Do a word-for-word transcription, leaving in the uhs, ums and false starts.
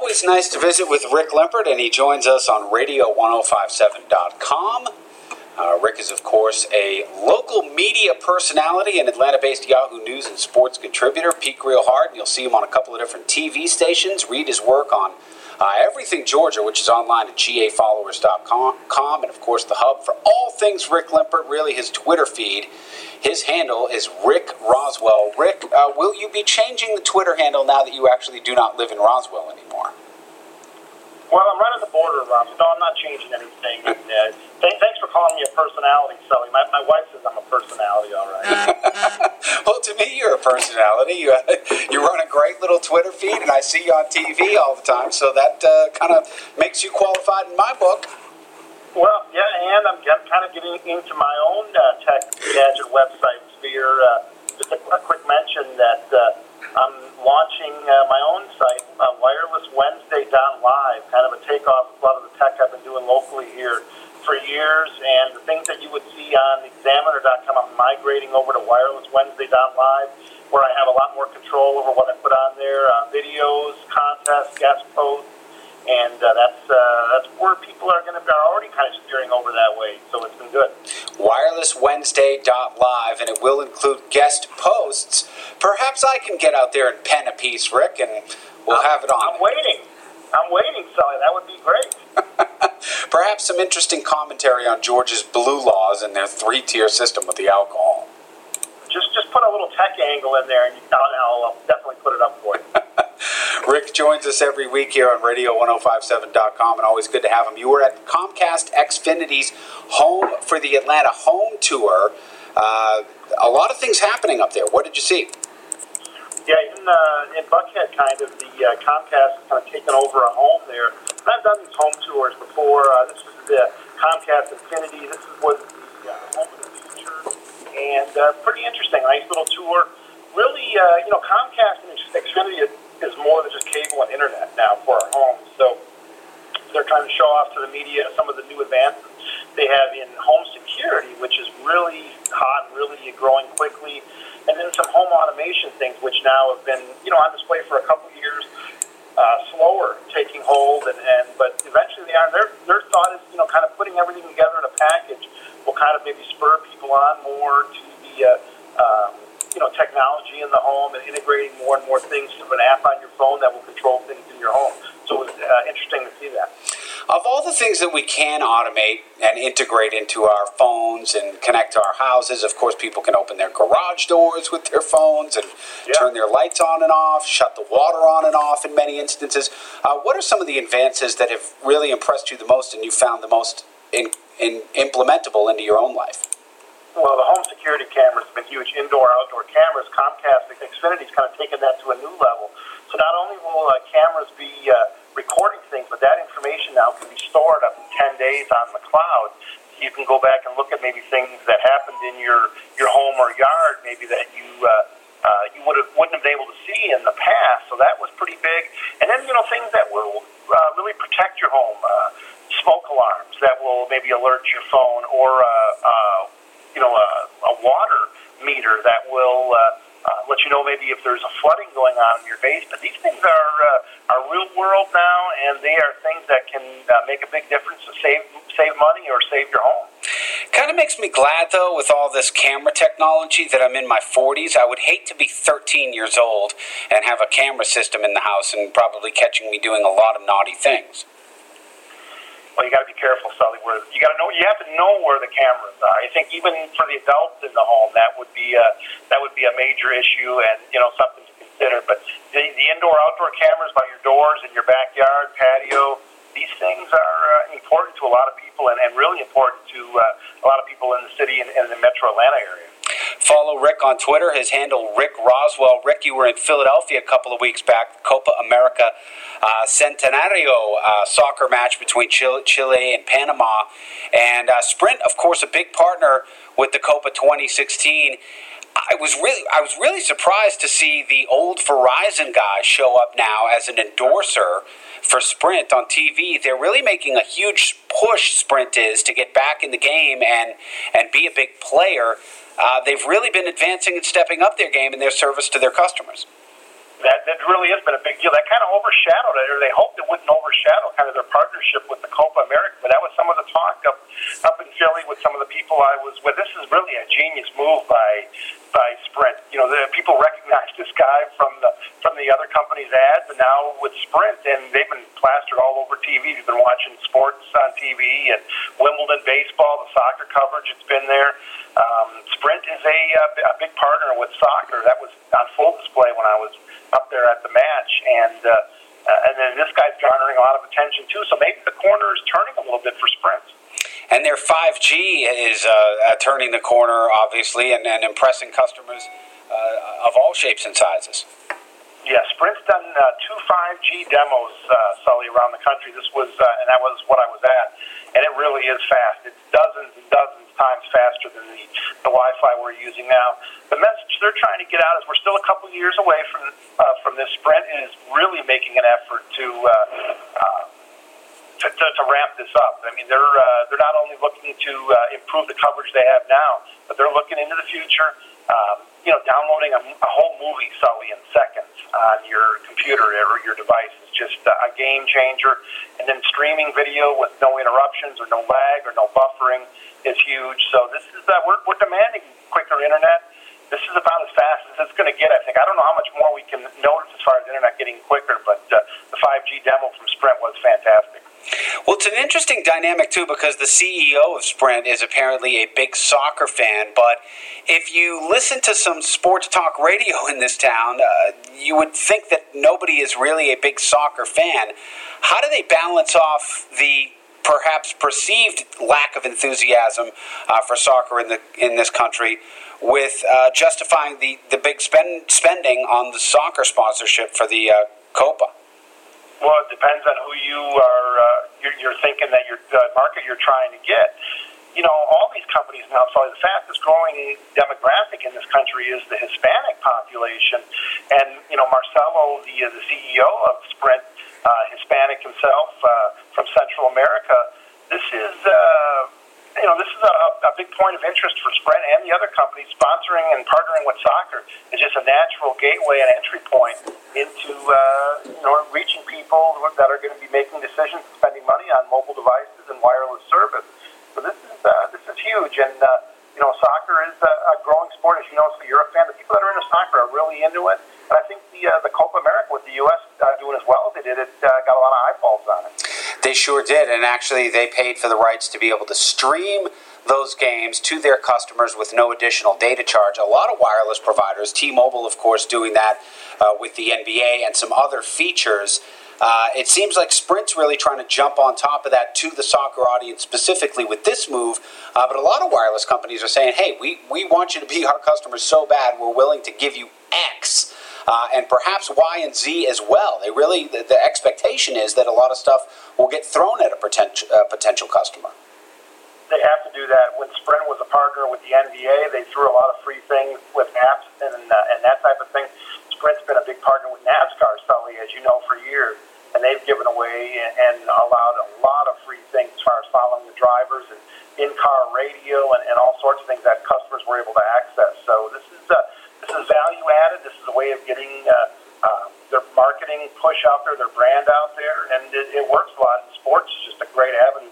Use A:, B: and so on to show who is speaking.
A: Always nice to visit with Rick Limpert, and he joins us on radio ten fifty-seven dot com. Uh, Rick is, of course, a local media personality and Atlanta-based Yahoo News and Sports contributor. Peek real hard, and you'll see him on a couple of different T V stations. Read his work on uh, Everything Georgia, which is online at G A followers dot com, and, of course, the hub for all things Rick Limpert, really his Twitter feed. His handle is Rick Roswell. Rick, uh, will you be changing the Twitter handle now that you actually do not live in Roswell anymore?
B: Well, I'm right on the border of Roswell. No, I'm not changing anything. And, uh, th- thanks for calling me a personality, Sully. My, my wife says I'm a personality, all right.
A: Well, to me, you're a personality. You, you run a great little Twitter feed, and I see you on T V all the time, so that uh, kind of makes you qualified in my book.
B: Well, yeah, and I'm, I'm kind of getting into my own uh, tech gadget website sphere. Uh, just a, a quick mention that uh, I'm launching uh, my own site, uh, wireless wednesday dot live, kind of a takeoff of a lot of the tech I've been doing locally here for years. And the things that you would see on examiner dot com, I'm migrating over to wireless wednesday dot live, where I have a lot more control over what I put on there, uh, videos, contests, guest posts. And uh, that's uh, that's where people are going to be are already kind of steering over that way. So it's been good.
A: wireless wednesday dot live, and it will include guest posts. Perhaps I can get out there and pen a piece, Rick, and we'll
B: I'm,
A: have it on.
B: I'm waiting. I'm waiting, Sully. That would be great.
A: Perhaps some interesting commentary on Georgia's blue laws and their three-tier system with the alcohol.
B: Just just put a little tech angle in there, and you, I'll, I'll definitely put it up for you.
A: Rick joins us every week here on radio ten fifty-seven dot com, and always good to have him. You were at Comcast Xfinity's home for the Atlanta home tour. Uh, a lot of things happening up there. What did you see?
B: Yeah, in, uh, in Buckhead, kind of, the uh, Comcast has kind of taken over a home there. And I've done these home tours before. Uh, this was the Comcast Infinity. This was the uh, home of the future. And uh, pretty interesting. Nice little tour. Really, uh, you know, Comcast and Xfinity is is more than just cable and internet now for our homes. So they're trying to show off to the media some of the new advances they have in home security, which is really hot and really growing quickly, and then some home automation things, which now have been, you know, on display for a couple years, uh, slower taking hold, and, and but eventually they are. Their their thought is, you know, kind of putting everything together in a package will kind of maybe spur people on more to the uh, um, you know, technology in the home and integrating more and more things to an app on your phone that will control things in your home. So it was uh, interesting to see that.
A: Of all the things that we can automate and integrate into our phones and connect to our houses, of course, people can open their garage doors with their phones and yeah. turn their lights on and off, shut the water on and off in many instances. Uh, what are some of the advances that have really impressed you the most and you found the most in, in implementable into your own life?
B: Well, the home security cameras have been huge. Indoor, outdoor cameras. Comcast Xfinity's kind of taken that to a new level. So not only will uh, cameras be uh, recording things, but that information now can be stored up to ten days on the cloud. So you can go back and look at maybe things that happened in your, your home or yard, maybe that you uh, uh, you would have wouldn't have been able to see in the past. So that was pretty big. And then, you know, things that will uh, really protect your home. Uh, smoke alarms that will maybe alert your phone, or uh, uh, you know, a, a water meter that will uh, uh, let you know maybe if there's a flooding going on in your basement. These things are uh, are real world now, and they are things that can uh, make a big difference to save save money or save your home.
A: Kind of makes me glad, though, with all this camera technology, that I'm in my forties. I would hate to be thirteen years old and have a camera system in the house and probably catching me doing a lot of naughty things.
B: Well, you got to be careful, Sully. Where you got to know, you have to know where the cameras are. I think even for the adults in the home, that would be a, that would be a major issue, and you know, something to consider. But the, the indoor, outdoor cameras by your doors, in your backyard, patio, these things are uh, important to a lot of people, and, and really important to uh, a lot of people in the city and, and the Metro Atlanta area.
A: Follow Rick on Twitter. His handle, Rick Roswell. Rick, you were in Philadelphia a couple of weeks back. Copa America uh, Centenario uh, soccer match between Chile, Chile and Panama. And uh, Sprint, of course, a big partner with the Copa twenty sixteen. I was really, I was really surprised to see the old Verizon guy show up now as an endorser for Sprint on T V. They're really making a huge push, Sprint is, to get back in the game and, and be a big player. Uh, they've really been advancing and stepping up their game in their service to their customers.
B: That, that really has been a big deal. That kind of overshadowed it, or they hoped it wouldn't overshadow kind of their partnership with the Copa America. But that was some of the talk up up in Philly with some of the people I was with. This is really a genius move by by Sprint. You know, the people recognize this guy from the from the other company's ads, and now with Sprint, and they've been plastered all over T V. You've been watching sports on T V and Wimbledon baseball, the soccer coverage. It's been there. Um, Sprint is a, a big partner with soccer. That was on full display when I was up there at the match, and uh, uh, and then this guy's garnering a lot of attention too. So maybe the corner is turning a little bit for Sprint.
A: And their five G is uh, uh, turning the corner, obviously, and, and impressing customers uh, of all shapes and sizes.
B: Yeah, Sprint's done uh, two five G demos, uh, Sully, around the country. This was, uh, and that was what I was at, and it really is fast. It's dozens and dozens times faster than the, the Wi-Fi we're using now. The message they're trying to get out is we're still a couple years away from uh, from this. Sprint is really making an effort to, uh, uh, to, to to ramp this up. I mean, they're uh, they're not only looking to uh, improve the coverage they have now, but they're looking into the future. Um, you know, downloading a, a whole movie, Sully, in seconds on your computer or your device is just a game changer. And then streaming video with no interruptions or no lag or no buffering is huge. So this is uh, we're we're demanding quicker internet. This is about as fast as it's going to get, I think. I don't know how much more we can notice as far as internet getting quicker, but uh, the five G demo from Sprint was fantastic.
A: Well, it's an interesting dynamic, too, because the C E O of Sprint is apparently a big soccer fan. But if you listen to some sports talk radio in this town, uh, you would think that nobody is really a big soccer fan. How do they balance off the perhaps perceived lack of enthusiasm uh, for soccer in the in this country with uh, justifying the, the big spend, spending on the soccer sponsorship for the uh, Copa?
B: Well, it depends on who you are. Uh, you're, you're thinking that your the market you're trying to get. You know, all these companies now. So the fastest growing demographic in this country is the Hispanic population, and you know, Marcelo, the the C E O of Sprint, uh, Hispanic himself uh, from Central America. This is. Uh, You know, this is a, a big point of interest for Sprint and the other companies. Sponsoring and partnering with soccer is just a natural gateway and entry point into, uh, you know, reaching people that are going to be making decisions, spending money on mobile devices and wireless service. So this is uh, this is huge, and uh, you know, soccer is a, a growing sport, as you know. So you're a fan. The people that are into soccer are really into it, and I think the uh, the Copa America with the U S uh, doing as well as they did, it uh, got a lot of eyeballs on it.
A: They sure did, and actually they paid for the rights to be able to stream those games to their customers with no additional data charge. A lot of wireless providers, T-Mobile, of course, doing that uh, with the N B A and some other features. Uh, it seems like Sprint's really trying to jump on top of that to the soccer audience specifically with this move, uh, but a lot of wireless companies are saying, hey, we, we want you to be our customers so bad, we're willing to give you X. Uh, and perhaps Y and Z as well. They really, the, the expectation is that a lot of stuff will get thrown at a potential uh, potential customer.
B: They have to do that. When Sprint was a partner with the N B A, they threw a lot of free things with apps and uh, and that type of thing. Sprint's been a big partner with NASCAR, Sully, as you know, for years, and they've given away and, and allowed a lot of free things as far as following the drivers and in-car radio and, and all sorts of things that customers were able to access. So this is uh, This is value added. This is a way of getting uh, uh, their marketing push out there, their brand out there, and it, it works a lot. And sports is just a great avenue